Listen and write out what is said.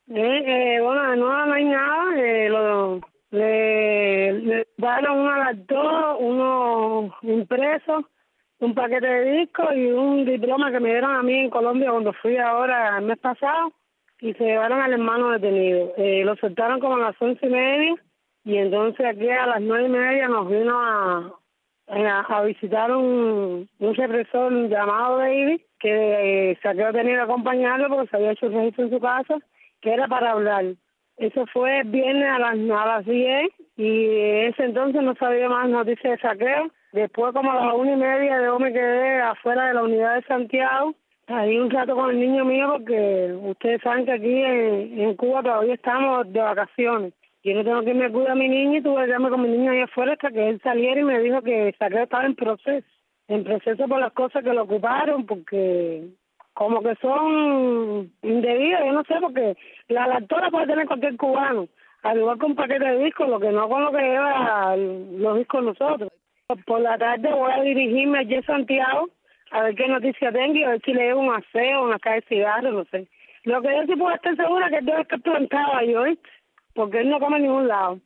Bueno, no hay nada. Le daron una laptop, uno impreso, un paquete de discos y un diploma que me dieron a mí en Colombia cuando fui ahora el mes pasado, y se llevaron al hermano detenido. Lo soltaron como a las 11:30 y entonces aquí a las 9:30 nos vino a visitar un represor llamado David, que se había tenido que acompañarlo porque se había hecho un registro en su casa, que era para hablar. Eso fue el viernes a las 10 y ese entonces no sabía más noticias de saqueo. Después, como a las 1:30, yo me quedé afuera de la unidad de Santiago, ahí un rato con el niño mío, porque ustedes saben que aquí en Cuba todavía estamos de vacaciones. Yo no tengo que irme a cuidar a mi niño y tuve que quedarme con mi niño ahí afuera hasta que él saliera y me dijo que el saqueo estaba en proceso por las cosas que lo ocuparon, porque como que son indebidas, yo no sé, porque la laptop puede tener cualquier cubano, al igual que un paquete de discos, lo que no con lo que lleva los discos nosotros. Por la tarde voy a dirigirme allí a Santiago a ver qué noticia tengo y a ver si le llevo un aseo, una caja de cigarros, no sé. Lo que yo sí puedo estar segura es que él debe estar plantado ahí, ¿oíste? Porque él no come en ningún lado.